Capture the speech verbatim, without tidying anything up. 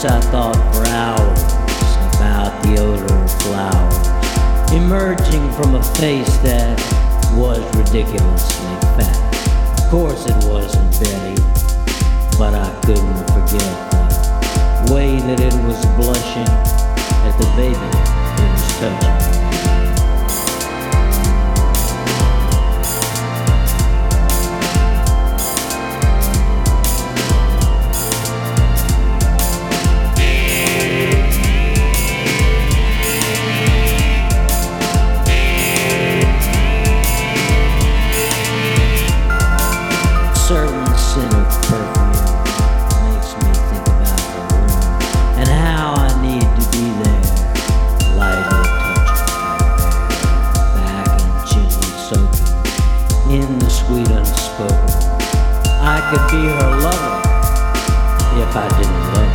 I thought for hours about the odor of flowers emerging from a face that was ridiculously fat. Of course it wasn't Betty, but I couldn't forget the way that it was blushing at the baby it was touching. Certain scent of perfume makes me think about the room and how I need to be there, lightly touching her back and gently soaking in the sweet unspoken. I could be her lover if I didn't love her.